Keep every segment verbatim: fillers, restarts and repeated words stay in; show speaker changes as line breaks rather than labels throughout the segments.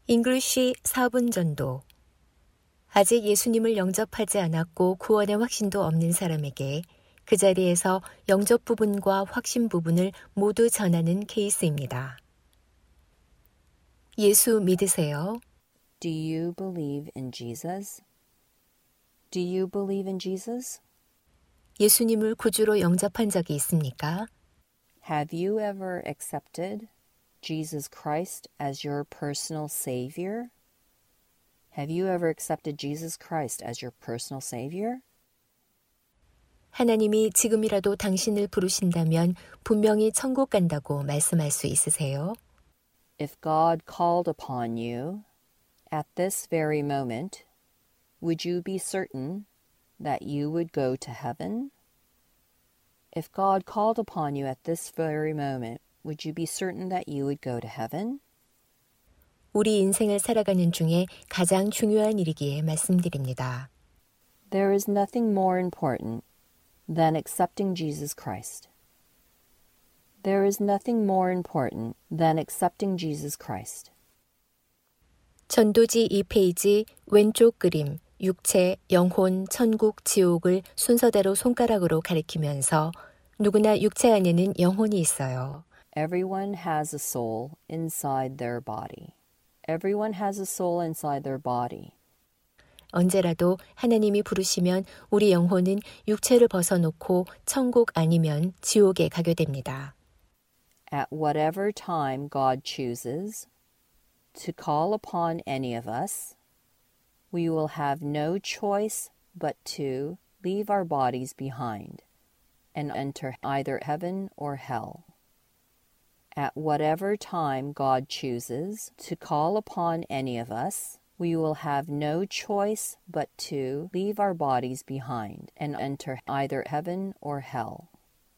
잉글리시 사 분 전도. 아직 예수님을 영접하지 않았고 구원의 확신도 없는 사람에게 그 자리에서 영접 부분과 확신 부분을 모두 전하는 케이스입니다. 예수 믿으세요?
Do you believe in Jesus? Do you believe in Jesus?
예수님을 구주로 영접한 적이 있습니까?
Have you ever accepted Jesus Christ as your personal Savior? Have you ever accepted Jesus Christ as your personal Savior?
하나님이 지금이라도 당신을 부르신다면 분명히 천국 간다고 말씀할 수 있으세요?
If God called upon you at this very moment, would you be certain that you would go to heaven? If God called upon you at this very moment, would you be certain that you would go to heaven?
우리 인생을 살아가는 중에 가장 중요한 일이기에 말씀드립니다.
There is nothing more important than accepting Jesus Christ. There is nothing more important than accepting Jesus Christ.
전도지 이 페이지 왼쪽 그림, 육체, 영혼, 천국, 지옥을 순서대로 손가락으로 가리키면서 누구나 육체 안에는 영혼이 있어요.
Everyone has a soul inside their body. Everyone has a soul inside their body.
언제라도 하나님이 부르시면 우리 영혼은 육체를 벗어놓고 천국 아니면 지옥에 가게 됩니다.
At whatever time God chooses to call upon any of us, we will have no choice but to leave our bodies behind and enter either heaven or hell. At whatever time God chooses to call upon any of us, we will have no choice but to leave our bodies behind and enter either heaven or hell.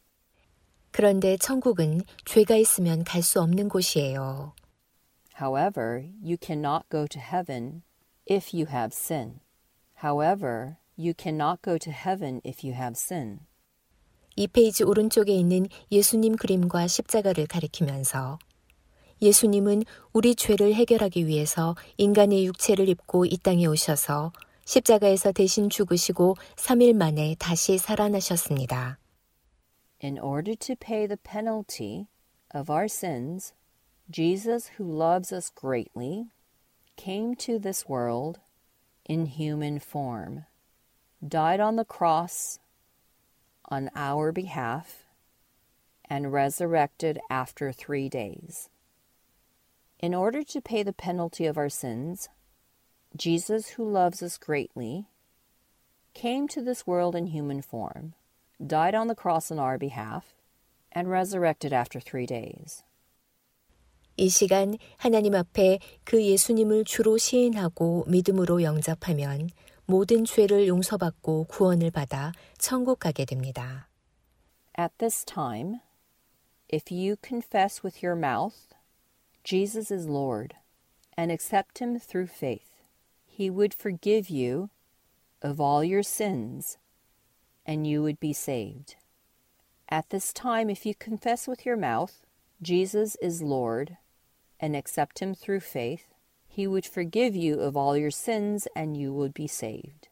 그런데 천국은 죄가 있으면 갈 수 없는 곳이에요.
However, you cannot go to heaven if you have sin. However, you cannot go to heaven if you have sin.
이 페이지 오른쪽에 있는 예수님 그림과 십자가를 가리키면서 예수님은 우리 죄를 해결하기 위해서 인간의 육체를 입고 이 땅에 오셔서 십자가에서 대신 죽으시고 삼 일 만에 다시 살아나셨습니다.
In order to pay the penalty of our sins, Jesus, who loves us greatly, came to this world in human form, died on the cross on our behalf, and resurrected after three days. In order to pay the penalty of our sins, Jesus, who loves us greatly, came to this world in human form, died on the cross on our behalf, and resurrected after three days.
이 시간 하나님 앞에 그 예수님을 주로 시인하고 믿음으로 영접하면 모든 죄를 용서받고 구원을 받아 천국 가게 됩니다.
At this time, if you confess with your mouth Jesus is Lord and accept him through faith, he would forgive you of all your sins and you would be saved. At this time, if you confess with your mouth Jesus is Lord and accept him through faith, he would forgive you of all your sins and you would be saved.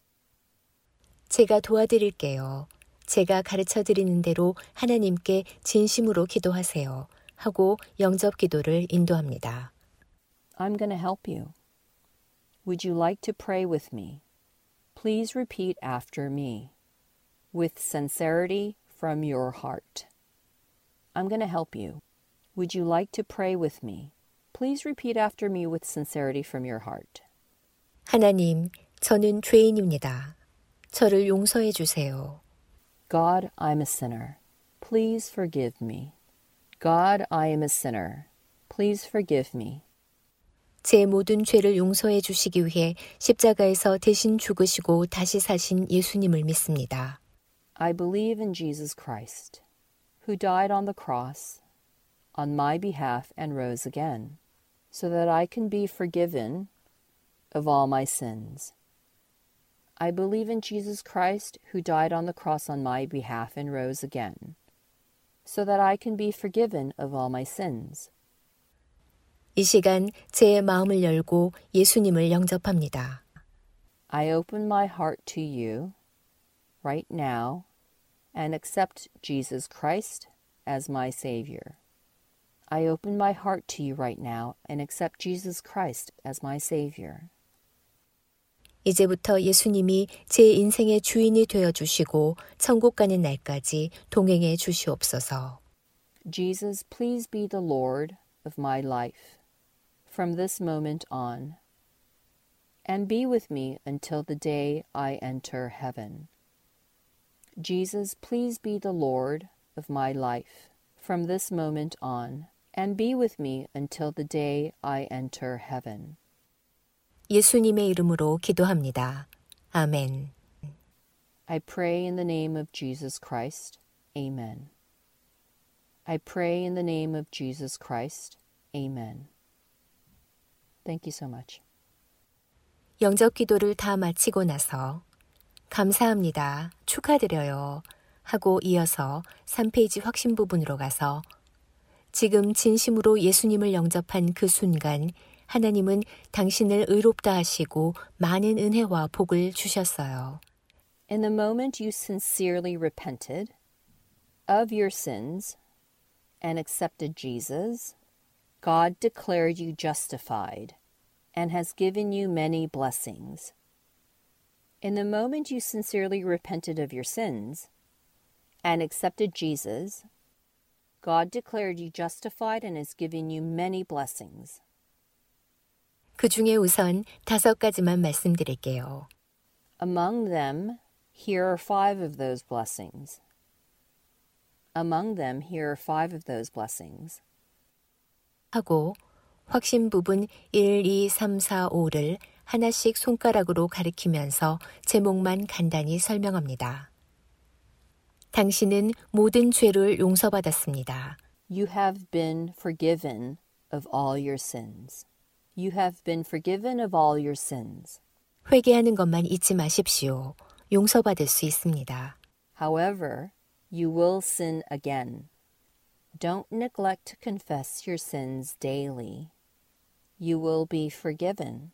제가 도와드릴게요. 제가 가르쳐 드리는 대로 하나님께 진심으로 기도하세요. 하고 영접 기도를 인도합니다.
I'm going to help you. Would you like to pray with me? Please repeat after me with sincerity from your heart. I'm going to help you. Would you like to pray with me? Please repeat after me with sincerity from your heart.
하나님, 저는 죄인입니다. 저를 용서해 주세요.
God, I'm a sinner. Please forgive me. God, I am a sinner. Please forgive me.
제 모든 죄를 용서해 주시기 위해 십자가에서 대신 죽으시고 다시 사신 예수님을 믿습니다.
I believe in Jesus Christ, who died on the cross on my behalf and rose again, so that I can be forgiven of all my sins. I believe in Jesus Christ, who died on the cross on my behalf and rose again, so that I can be forgiven of all my sins.
이 시간 제 마음을 열고 예수님을 영접합니다.
I open my heart to you right now and accept Jesus Christ as my Savior. I open my heart to you right now and accept Jesus Christ as my Savior.
이제부터 예수님이 제 인생의 주인이 되어 주시고 천국 가는 날까지 동행해 주시옵소서.
Jesus, please be the Lord of my life from this moment on, and be with me until the day I enter heaven. Jesus, please be the Lord of my life from this moment on, and be with me until the day I enter heaven.
예수님의 이름으로 기도합니다. 아멘.
I pray in the name of Jesus Christ. Amen. I pray in the name of Jesus Christ. Amen. Thank you so much.
영접 기도를 다 마치고 나서 감사합니다. 축하드려요. 하고 이어서 삼 페이지 확신 부분으로 가서 지금 진심으로 예수님을 영접한 그 순간 하나님은 당신을 의롭다 하시고 많은 은혜와 복을 주셨어요.
In the moment you sincerely repented of your sins and accepted Jesus, God declared you justified and has given you many blessings. In the moment you sincerely repented of your sins and accepted Jesus, God declared you justified and has given you many blessings.
그 중에 우선 다섯 가지만 말씀드릴게요.
Among them, here are five of those blessings. Among them, here are five of those blessings.
하고 확신 부분 일, 이, 삼, 사, 오를 하나씩 손가락으로 가리키면서 제목만 간단히 설명합니다. 당신은 모든 죄를 용서받았습니다.
You have been forgiven of all your sins. You have been forgiven of all your sins.
회개하는 것만 잊지 마십시오. 용서받을 수 있습니다.
However, you will sin again. Don't neglect to confess your sins daily. You will be forgiven.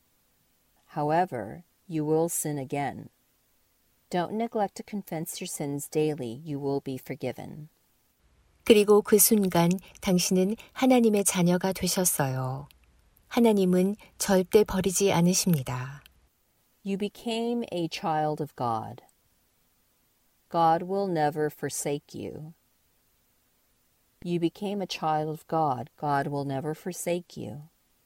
However, you will sin again. Don't neglect to confess your sins daily. You will be forgiven.
그리고 그 순간 당신은 하나님의 자녀가 되셨어요. 하나님은 절대 버리지 않으십니다.
You became a child of God. God will never forsake you. You became a child of God. God will never forsake you.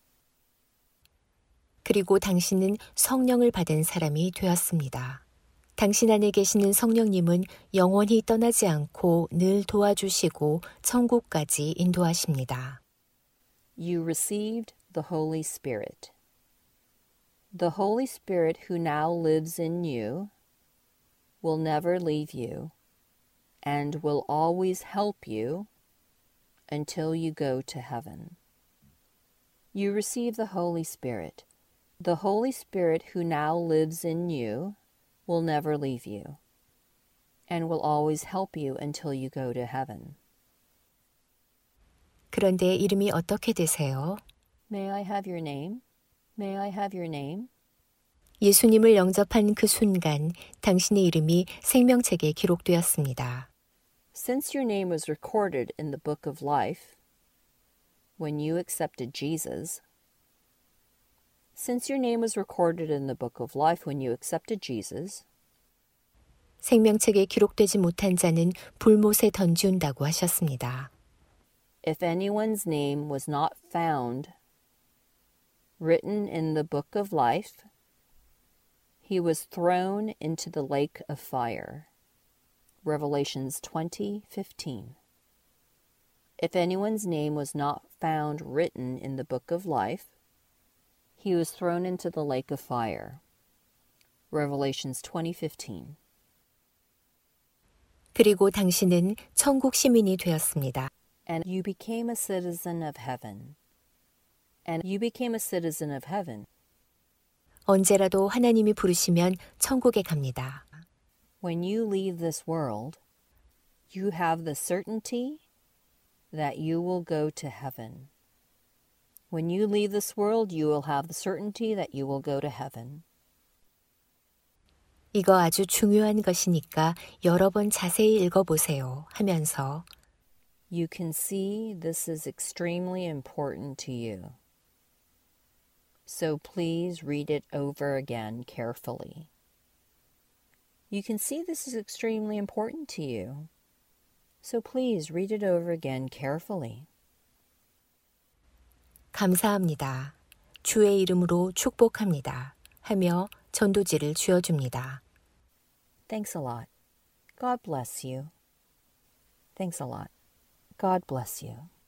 그리고 당신은 성령을 받은 사람이 되었습니다. 당신 안에 계시는 성령님은 영원히 떠나지 않고 늘 도와주시고 천국까지 인도하십니다.
You received the Holy Spirit. The Holy Spirit who now lives in you will never leave you and will always help you until you go to heaven. You receive the Holy Spirit. The Holy Spirit who now lives in you will never leave you and will always help you until you go to heaven.
그런데 이름이 어떻게 되세요?
May I have your name? May I have your name?
예수님을 영접한 그 순간 당신의 이름이 생명책에 기록되었습니다.
Since your name was recorded in the book of life when you accepted Jesus, since your name was recorded in the book of life when you accepted Jesus,
생명책에 기록되지 못한 자는 불못에 던지운다고 하셨습니다.
if anyone's name was not found written in the book of life, he was thrown into the lake of fire. Revelations twenty fifteen. If anyone's name was not found written in the book of life, he was thrown into the lake of fire. Revelations twenty fifteen.
그리고 당신은 천국 시민이 되었습니다.
And you became a citizen of heaven. And you became a citizen of heaven.
언제라도 하나님이 부르시면 천국에 갑니다.
When you leave this world, you have the certainty that you will go to heaven. When you leave this world, you will have the certainty that you will go to heaven.
이거 아주 중요한 것이니까 여러 번 자세히 읽어보세요 하면서
You can see this is extremely important to you. So please read it over again carefully. You can see this is extremely important to you. So please read it over again carefully.
감사합니다. 주의 이름으로 축복합니다. 하며 전도지를 쥐어줍니다.
Thanks a lot. God bless you. Thanks a lot. God bless you.